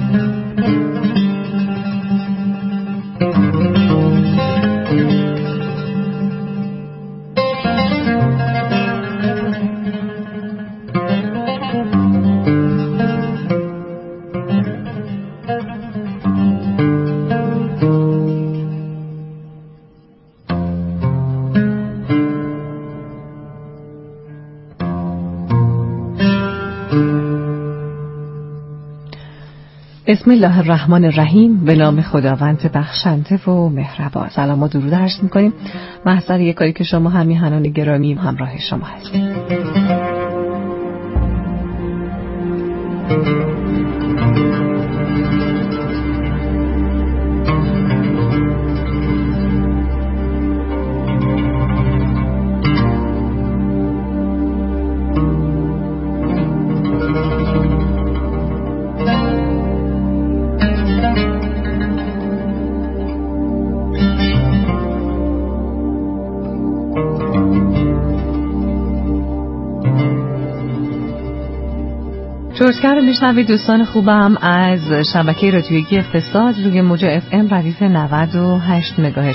بسم الله الرحمن الرحیم. به نام خداوند بخشنده و مهربان. سلام و درود عرض می‌کنیم محضر یک کاری که شما هم میهنان گرامی همراه شما هستیم. جورجگر رو میشنوید دوستان خوبم از شبکه رادیویی اقتصاد روی موج FM ردیف 98 مگاهرتز.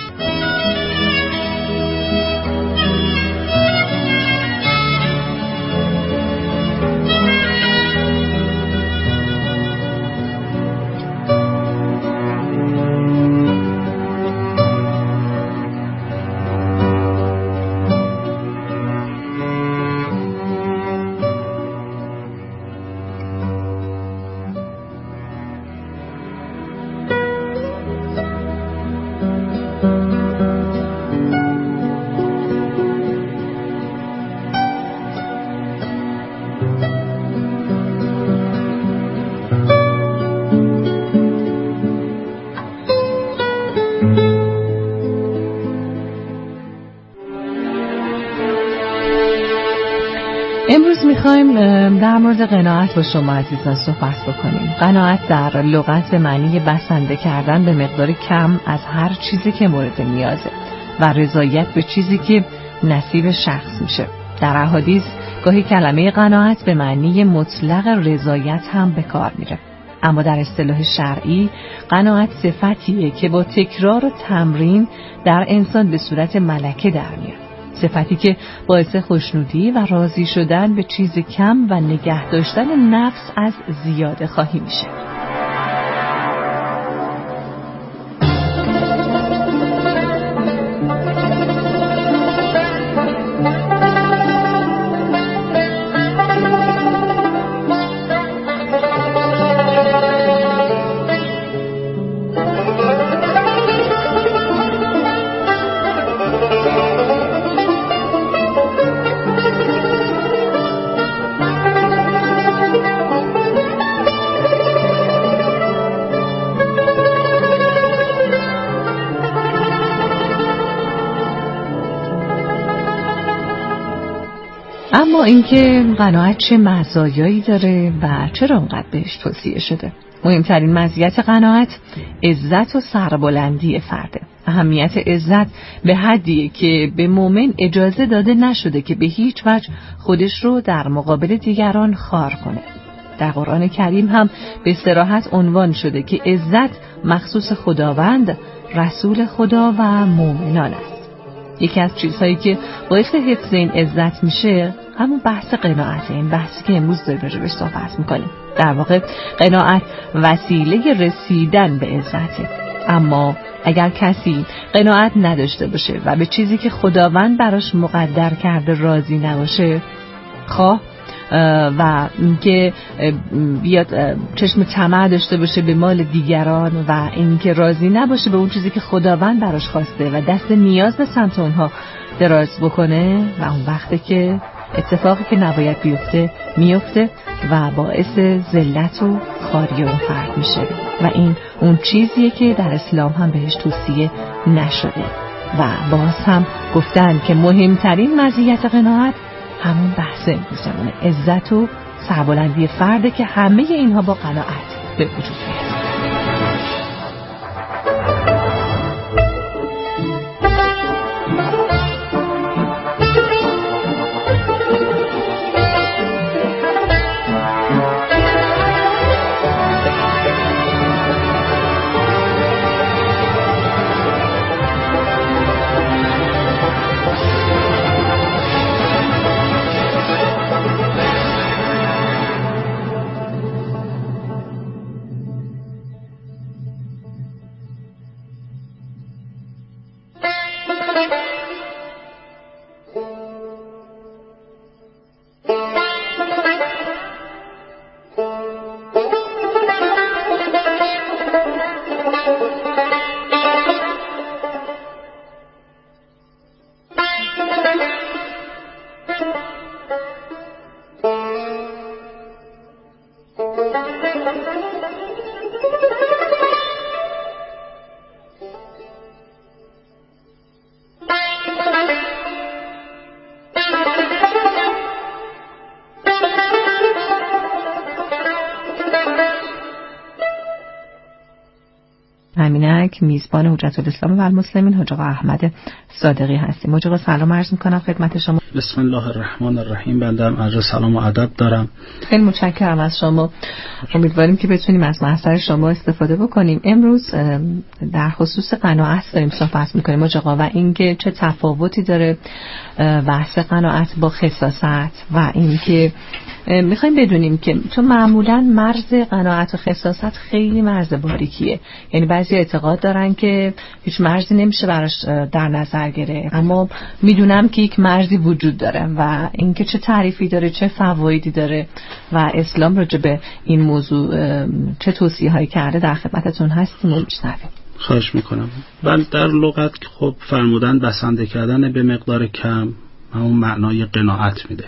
امروز میخوایم در مورد قناعت با شما عزیزان صحبت بکنیم. قناعت در لغت به معنی بسنده کردن به مقدار کم از هر چیزی که مورد نیازه و رضایت به چیزی که نصیب شخص میشه. در احادیث گاهی کلمه قناعت به معنی مطلق رضایت هم به کار میره، اما در اصطلاح شرعی قناعت صفتیه که با تکرار و تمرین در انسان به صورت ملکه در میاد. صفتی که باعث خوشنودی و راضی شدن به چیز کم و نگه داشتن نفس از زیاده خواهی میشه. اما اینکه قناعت چه مزایایی داره و چرا اونقدر بهش توصیه شده؟ مهمترین مزیت قناعت عزت و سربلندی فرده. اهمیت عزت به حدیه که به مؤمن اجازه داده نشده که به هیچ وجه خودش رو در مقابل دیگران خوار کنه. در قرآن کریم هم به صراحت عنوان شده که عزت مخصوص خداوند، رسول خدا و مؤمنان است. یکی از چیزهایی که باعث حفظ این عزت میشه همون بحث قناعت، این بحثی که امروز داریم راجعش صحبت میکنیم. در واقع قناعت وسیله رسیدن به عزته، اما اگر کسی قناعت نداشته باشه و به چیزی که خداوند براش مقدر کرده راضی نباشه، خواه و اینکه بیاد چشم طمع داشته باشه به مال دیگران و اینکه راضی نباشه به اون چیزی که خداوند براش خواسته و دست نیاز به سمت اونها دراز بکنه، و اون وقته که اتفاقی که نباید بیفته میفته و باعث ذلت و خواری اون فرد میشه و این اون چیزیه که در اسلام هم بهش توصیه نشده. و باز هم گفتن که مهمترین مزیت قناعت همون بحث امروزمونه، عزت و سربلندی فرده که همه اینها با قناعت به وجود میاد. امینک، میزبان حجت الاسلام و المسلمین حاج آقا احمد صادقی هستیم. حاج آقا سلام عرض می‌کنم خدمت شما. بسم الله الرحمن الرحیم. بنده هم عرض سلام و ادب دارم. خیلی متشکرم از شما. امیدواریم که بتونیم از محضر شما استفاده بکنیم. امروز در خصوص قناعت داریم صحبت می‌کنیم حاج آقا و اینکه چه تفاوتی داره بحث قناعت با خساست و اینکه میخوایم بدونیم که چون معمولا مرز قناعت و خساست خیلی مرز باریکیه، یعنی بعضی اعتقاد دارن که هیچ مرزی نمیشه براش در نظر گرفت، اما میدونم که یک مرزی وجود داره و اینکه چه تعریفی داره، چه فوایدی داره و اسلام راجع به این موضوع چه توصیه‌هایی کرده در خدمتتون هستیم و میشنویم. خواهش میکنم. بله، در لغت خب فرمودن بسنده کردن به مقدار کم همون معنای قناعت میده،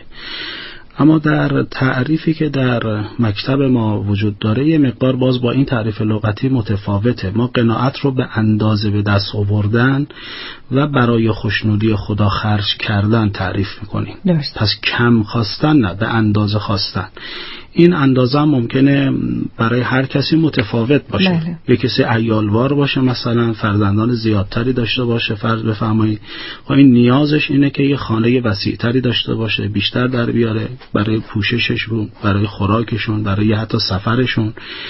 اما در تعریفی که در مکتب ما وجود داره یه مقدار باز با این تعریف لغتی متفاوته. ما قناعت رو به اندازه به دست آوردن و برای خوشنودی خدا خرج کردن تعریف میکنیم. پس کم خواستن نه، به اندازه خواستن. این اندازه ممکنه برای هر کسی متفاوت باشه. بله. یه کسی عیالوار باشه، مثلا فرزندان زیادتری داشته باشه، فرض بفرمایید خب این نیازش اینه که یه خانه وسیع‌تری داشته باشه، بیشتر در بیاره برای پوشششون، برای خوراکشون، برای حتی سفرشون.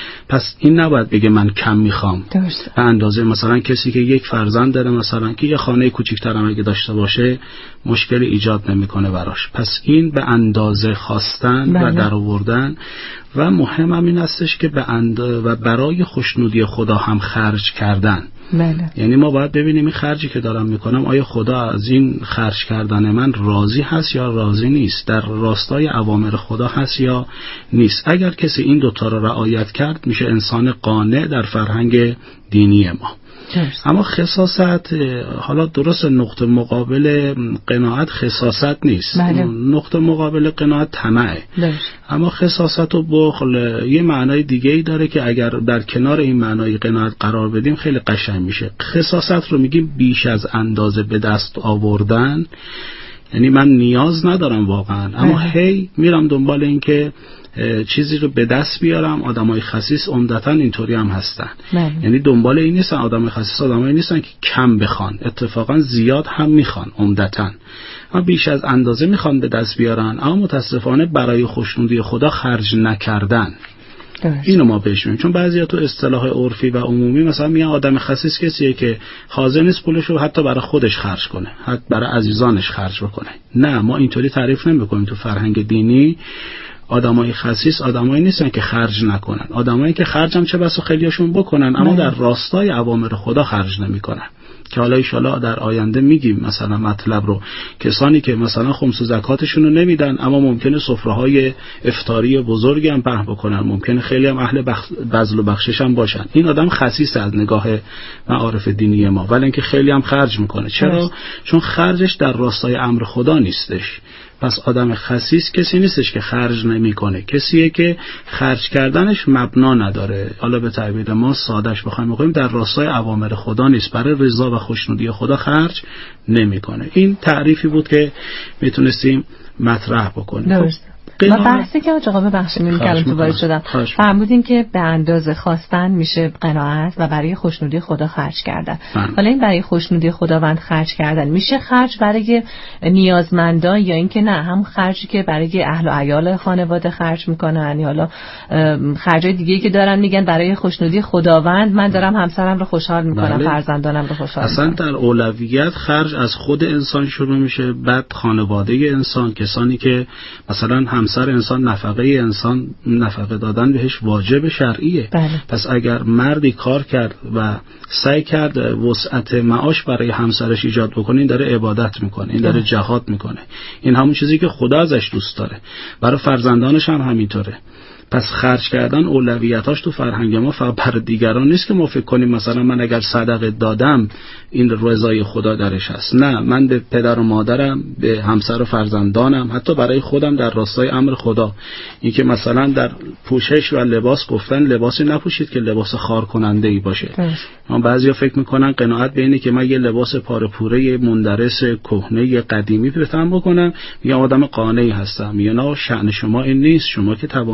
پس این نباید بگه من کم میخوام. به اندازه مثلا کسی که یک فرزند داره، مثلا که یه خانه کوچیک‌تر هم اگه داشته باشه مشکلی ایجاد نمیکنه براش. پس این به اندازه خواستن و درآوردن و مهم هم این هستش که و برای خوشنودی خدا هم خرج کردن. بله. یعنی ما باید ببینیم این خرجی که دارم میکنم آیا خدا از این خرج کردن من راضی هست یا راضی نیست، در راستای اوامر خدا هست یا نیست. اگر کسی این دوتا رو رعایت کرد میشه انسان قانع در فرهنگ دینی ما. اما خساست، حالا درست نقطه مقابل قناعت خساست نیست. بله. نقطه مقابل قناعت طمعه. اما خساست و بخل یه معنای دیگه ای داره که اگر در کنار این معنای قناعت قرار بدیم خیلی قشنگ میشه. خساست رو میگیم بیش از اندازه به دست آوردن، یعنی من نیاز ندارم واقعا اما هی میرم دنبال این که چیزی رو به دست بیارم. آدمای خسیس عمدتاً اینطوری هم هستن. یعنی دنبال این نیستن. آدمای خسیس آدمایی نیستن که کم بخوان، اتفاقا زیاد هم میخوان عمدتاً، اما بیش از اندازه میخوان به دست بیارن، اما متاسفانه برای خوشنودی خدا خرج نکردن. اینو ما بهش میگیم. چون بعضیا تو اصطلاح عرفی و عمومی مثلا میگن آدم خسیس کسیه که حاضر نیست پولشو حتی برای خودش خرج کنه، حتی برای عزیزانش خرج بکنه. نه، ما اینطوری تعریف نمی‌کنیم. تو فرهنگ دینی آدمای خسیس آدمایی نیستن که خرج نکنن، آدمایی که خرج هم چه بسا خیلیاشون بکنن اما در راستای اوامر خدا خرج نمی‌کنن. که حالا ایشالا در آینده میگیم مثلا مطلب رو. کسانی که مثلا خمس و زکاتشون رو نمیدن اما ممکنه سفره‌های افطاری بزرگی هم پهن بکنن، ممکنه خیلی هم اهل بذل و بخشش هم باشن، این آدم خسیس از نگاه معارف دینی ما، ولی اینکه خیلی هم خرج میکنه. چرا؟ چون خرجش در راستای امر خدا نیستش. پس آدم خسیس کسی نیستش که خرج نمیکنه، کسیه که خرج کردنش مبنا نداره. حالا به تعبیر ما سادهش بخوایم بگیم در راستای اوامر خدا نیست، برای رضا و خوشنودی خدا خرج نمیکنه. این تعریفی بود که میتونستیم مطرح بکنیم. درست. و بحثی که آقا ببخشید که تو وارد شدم فرمودین که به اندازه خواستن میشه قناعت و برای خوشنودی خدا خرج کردن. حالا این برای خوشنودی خداوند خرج کردن میشه خرج برای نیازمندان یا اینکه نه هم خرجی که برای اهل و عیال خانواده خرج میکنن یا حالا خرجای دیگه‌ای که دارن میگن برای خوشنودی خداوند من دارم همسرم رو خوشحال میکنم، فرزندانم رو خوشحال اصلا در اولویت خرج از خود انسان شروع میشه، بعد خانواده انسان، کسانی که مثلا همسر انسان، نفقه انسان، نفقه دادن بهش واجب شرعیه. پس اگر مردی کار کرد و سعی کرد وسعت معاش برای همسرش ایجاد بکنه، این داره عبادت میکنه، این داره جهاد میکنه، این همون چیزی که خدا ازش دوست داره. برای فرزندانش هم همینطوره. پس خرج کردن اولویتاش تو فرهنگ ما فقط برای دیگران نیست که ما فکر کنیم مثلا من اگر صدقه دادم این رضای خدا درش هست. نه، من به پدر و مادرم، به همسر و فرزندانم، حتی برای خودم در راستای امر خدا. این که مثلا در پوشش و لباس گفتن لباسی نپوشید که لباس خار کننده ای باشه. من بعضیا فکر میکنن قناعت به اینه که من یه لباس پاره پوره مندرس کهنه قدیمی بتونم بکنم، میگم آدم قانعی هستم. میگن نه، شأن شما این نیست، شما که توانایی دارید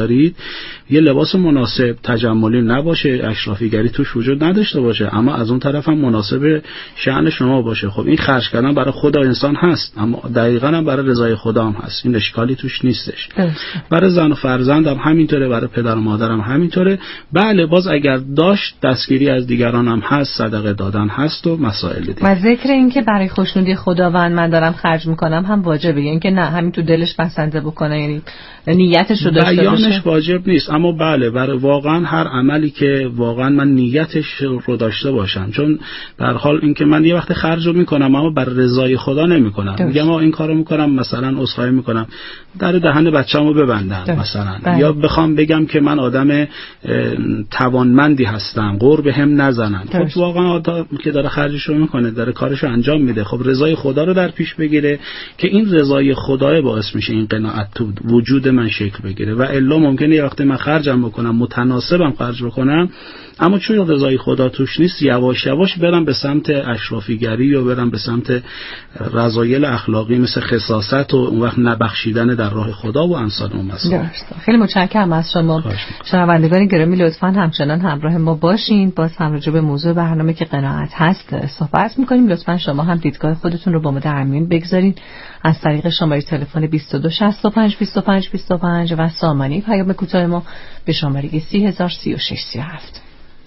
دارید یه لباس مناسب تجملی نباشه، اشرافیگری توش وجود نداشته باشه، اما از اون طرف هم مناسب شأن شما باشه. خب این خرج کردن برای خود انسان هست، اما دقیقاً هم برای رضای خدا هم هست، این اشکالی توش نیستش. برای زن و فرزند هم همینطوره، برای پدر و مادر هم همینطوره. بله باز اگر داشت دستگیری از دیگران هم هست، صدقه دادن هست و مسائل دیگه. و ذکر این که برای خوشنودی خداوند من دارم خرج میکنم هم واجبه، یعنی که نه همین تو دلش بسنده بکنه، یعنی نیتش رو داشته باشه. بیانش واجب نیست، اما بله برای واقعا هر عملی که واقعا من نیتش رو داشته باشم، چون در حال اینکه من یه وقت خرج رو میکنم اما برای رضای خدا نمیکنم، میگم ما این کارو میکنم مثلا عذرخواهی میکنم در دهن بچه‌مو ببندم مثلا، یا بخوام بگم که من آدم توانمندی هستم قور بهم نزنن. خب واقعا آدم که داره خرجش رو میکنه داره کارش رو انجام میده، خب رضای خدا رو در پیش بگیره که این رضای خدای باعث میشه این قناعت تو وجود من شکل بگیره. و الا ممکنه یه وقت من خرجم بکنم متناسبم خرج بکنم، اما چون رضای خدا توش نیست یواش یواش برم به سمت اشرافیگری یا برم به سمت رذایل اخلاقی مثل خساست و اون وقت نبخشیدن در راه خدا و امثال اون مسائل. خیلی متشکرم از شما. شنوندگان گرامی لطفاً همچنان همراه ما باشین. باز هم راجع به موضوع برنامه که قناعت هست صحبت می‌کنیم. لطفاً شما هم دیدگاه خودتون رو با ما در میون بگذارین از طریق شماره تلفن 2265 25 25 و سامانی پیام کوتاه ما به شماره 3036 37.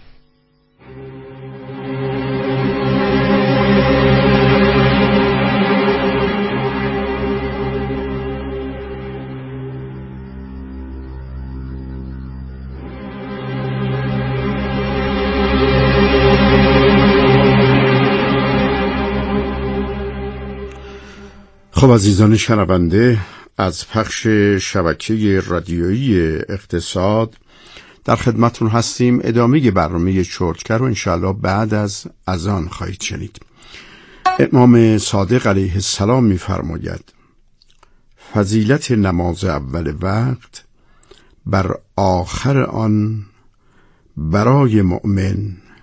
خب عزیزان شنونده، از پخش شبکه رادیویی اقتصاد در خدمتون هستیم. ادامه برنامه چرتکر رو انشاءالله بعد از اذان خواهید شنید. امام صادق علیه السلام می‌فرماید فضیلت نماز اول وقت بر آخر آن برای مؤمن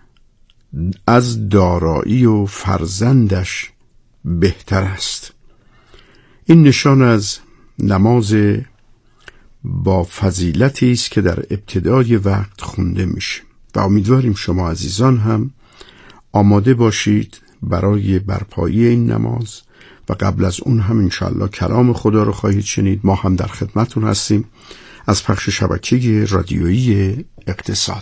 از دارایی و فرزندش بهتر است. این نشان از نماز با فضیلتی است که در ابتدای وقت خونده میشه و امیدواریم شما عزیزان هم آماده باشید برای برپایی این نماز و قبل از اون هم انشاءالله کلام خدا رو خواهید شنید. ما هم در خدمتون هستیم از پخش شبکه رادیویی اقتصاد.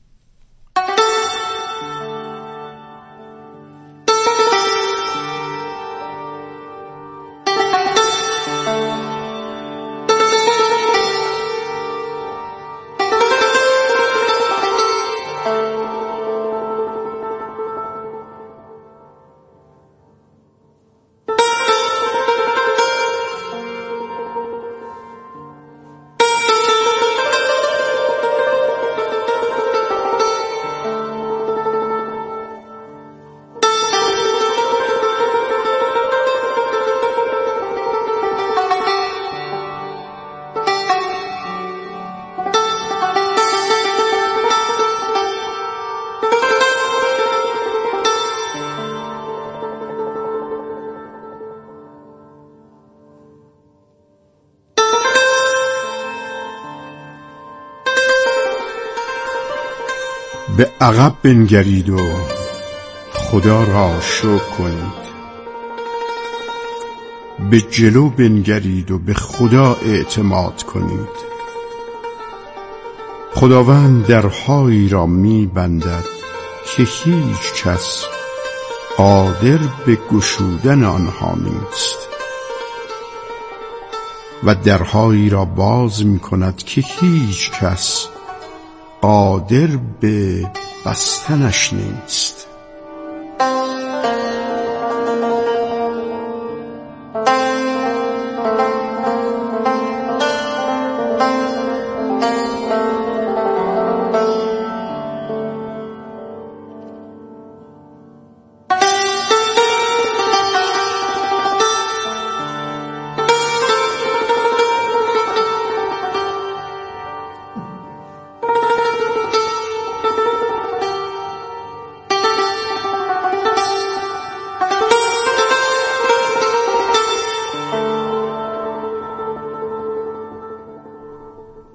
به عقب بنگرید و خدا را شکر کنید، به جلو بنگرید و به خدا اعتماد کنید. خداوند درهایی را می بندد که هیچ کس قادر به گشودن آنها نیست و درهایی را باز می کند که هیچ کس قادر به بستنش نیست.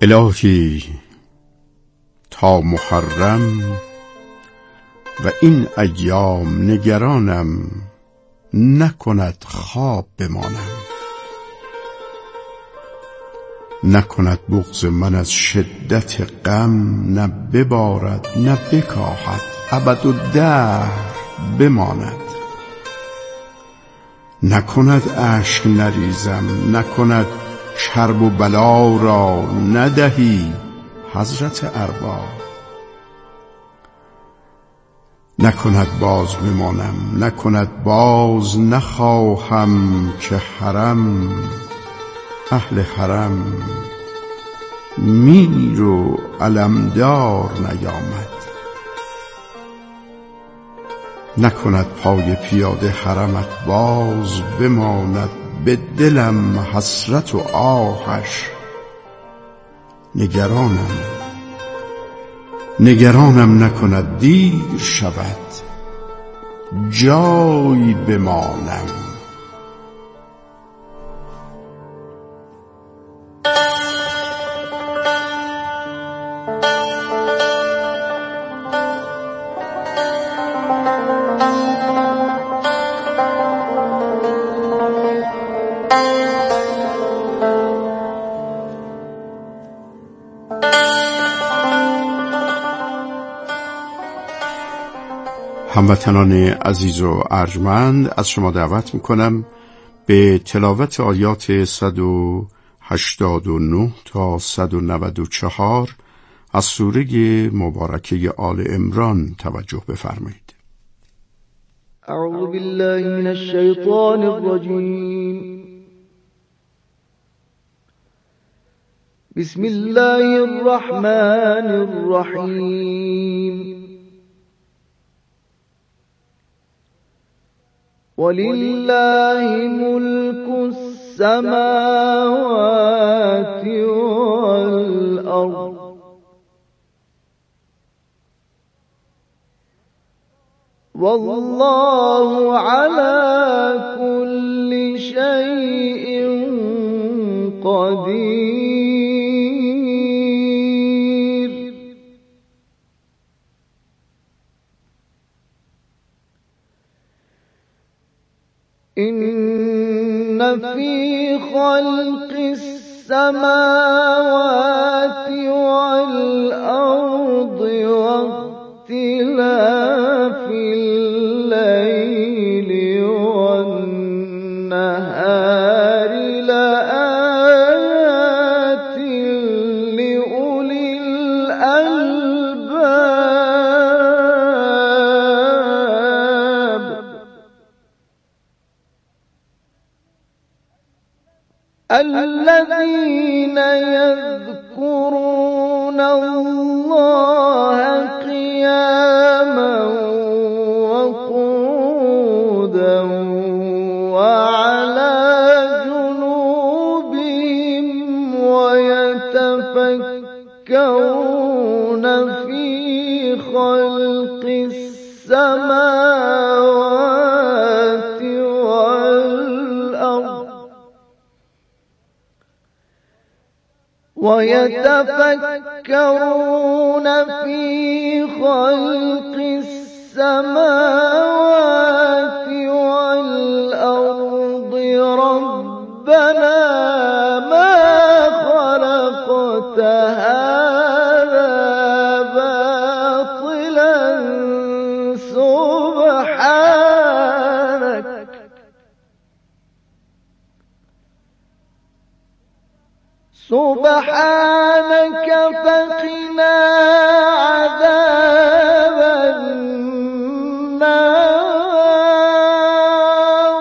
الهی تا محرم و این ایام نگرانم، نکند خواب بمانم. نکند بغض من از شدت غم، نه ببارد نه بکاهد ابدالدهر بماند. نکند اشک نریزم، نکند کرب و بلا را ندهی حضرت ارباب. نکند باز بمانم، نکند باز نخواهم که حرم اهل حرم میر و علمدار نیامد. نکند پای پیاده حرمت باز بماند، به دلم حسرت و آهش نگرانم نکند دیر شود جای بمانم. هموطنان عزیز و ارجمند، از شما دعوت میکنم به تلاوت آیات 189 تا 194 از سوره مبارکه آل عمران توجه بفرمایید. اعوذ بالله من الشیطان الرجیم. بسم الله الرحمن الرحیم. ولله ملك السماوات والأرض والله على كل شيء قدير. إن في خلق السماوات والأرض واختلاف الليل والنهار لآيات لأولي الألباب الذين يذكرون الله قياما وقعودا وعلى جنوبهم ويتفكرون في خلق السماوات والأرض ويتفكرون في خلق السماوات والأرض ربنا ما خلقت هذا باطلا سبحانك فقنا عذاب النار.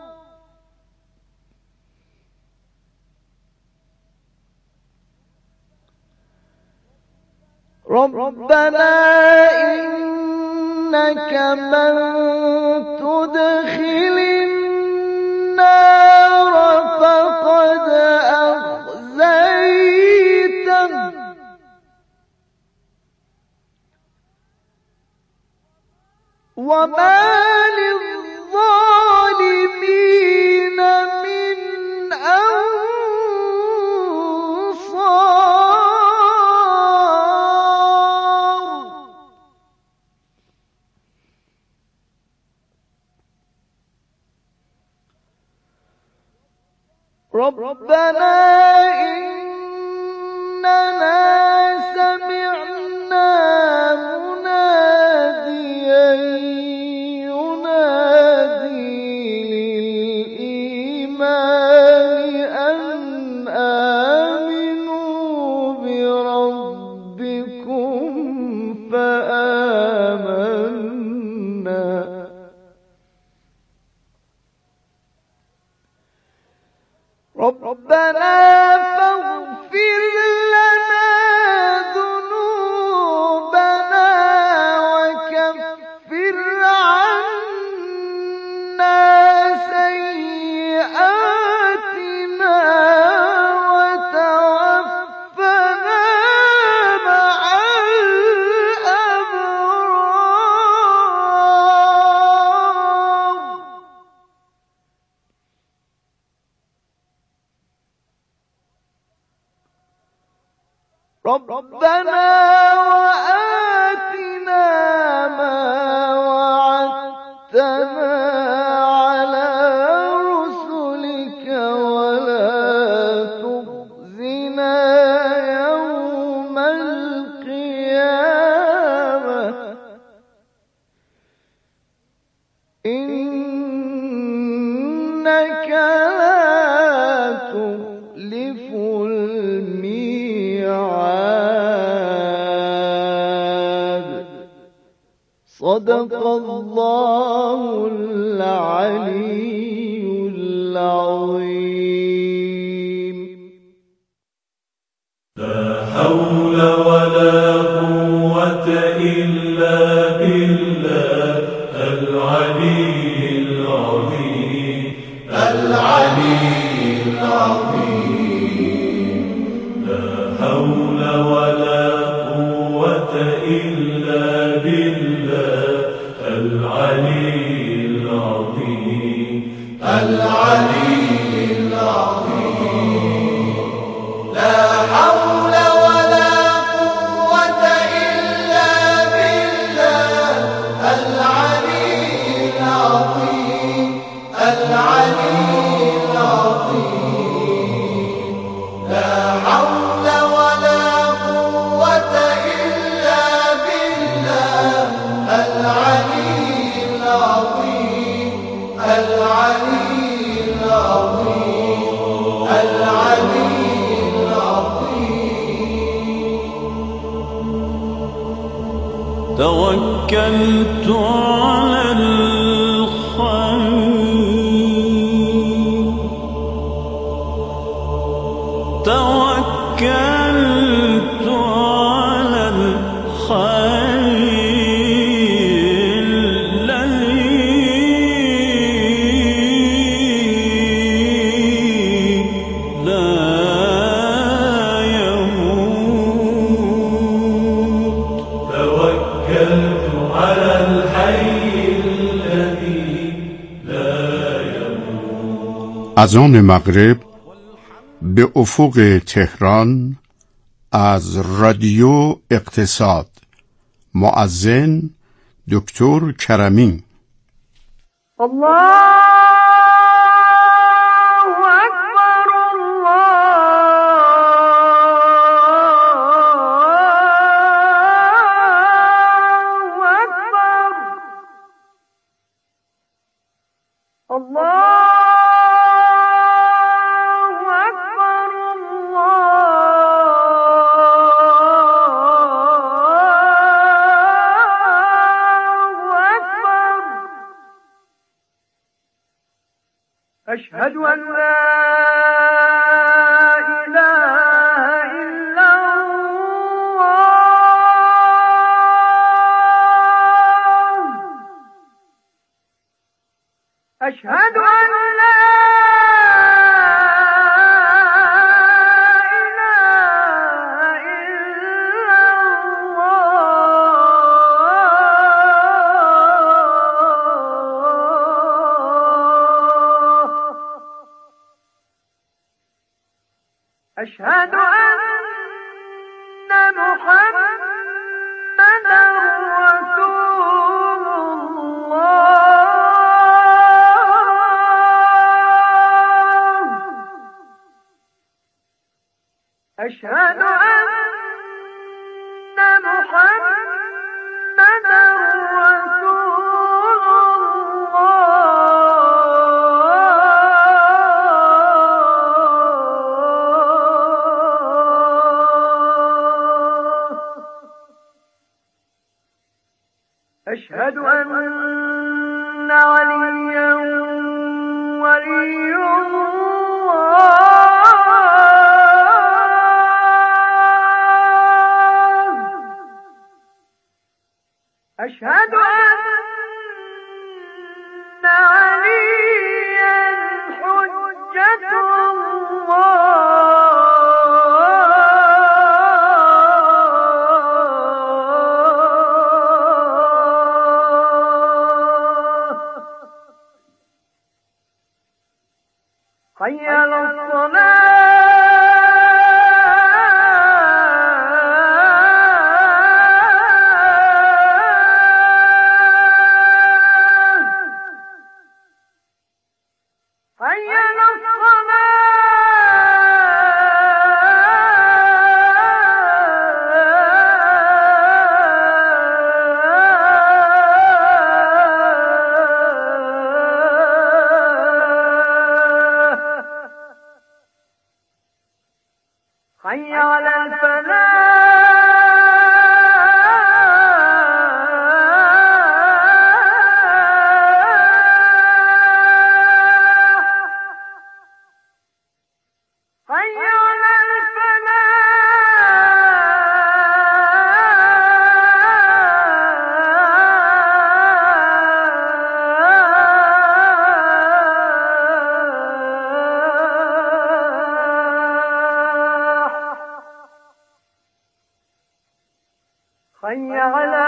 ربنا إنك من تدخل النار فقد أخزيته وما للظالمين من أنصار. ربنا إننا سمعنا مناديا ينادي للإيمان أن آمنوا بربكم فآمنا ربنا فاغفر لنا ذنوبنا وكفر عنا سيئاتنا وتوفنا مع الأبرار ربنا وآتنا ما وعدتنا على رسلك ولا تخزنا يوم القيامة إنك لا تخلف الميعاد صدق الله العلي العظيم لا حول ولا قوة إلا بالله العلي العظيم العلي العظيم لا حول ولا قوة إلا بالله العلي العظيم العلي العظيم لا حول ولا قوة إلا بالله العلي العظيم العلي العظيم لا حول ولا قوة إلا بالله العلي العظيم العلي العظيم العلي توكلت على الخير توكلت على الخير الذي لا توكلت على الحي الذي لا يموت. اذان مغرب به افق تهران از رادیو اقتصاد. مؤذن دکتر کرمی. الله أشهد أن لا إله إلا الله أشهد أن لا إله إلا الله أشهد أن محمدا رسول الله أشهد أن محمدا رسول الله أشهد أن عليا ولي أشهد أن عليا حجة الله حي على حي على الفلاح حي على حي على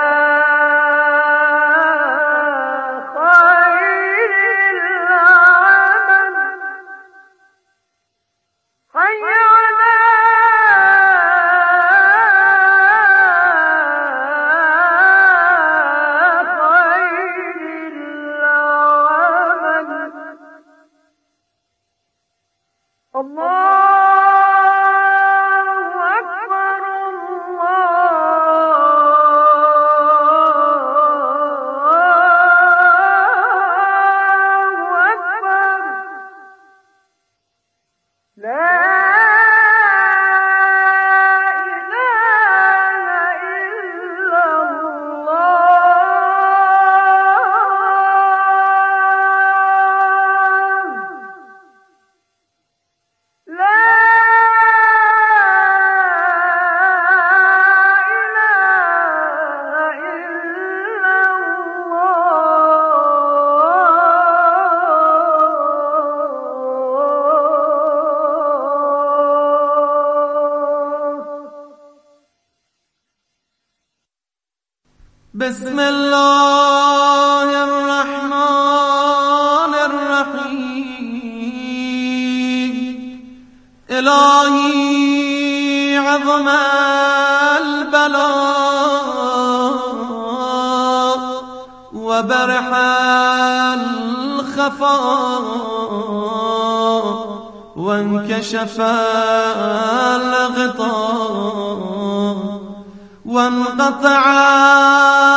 خير العمل حي على خير العمل الله أكبر بسم الله الرحمن الرحيم إلهي عظم البلاء وبرح الخفاء وانكشف الغطاء وانقطع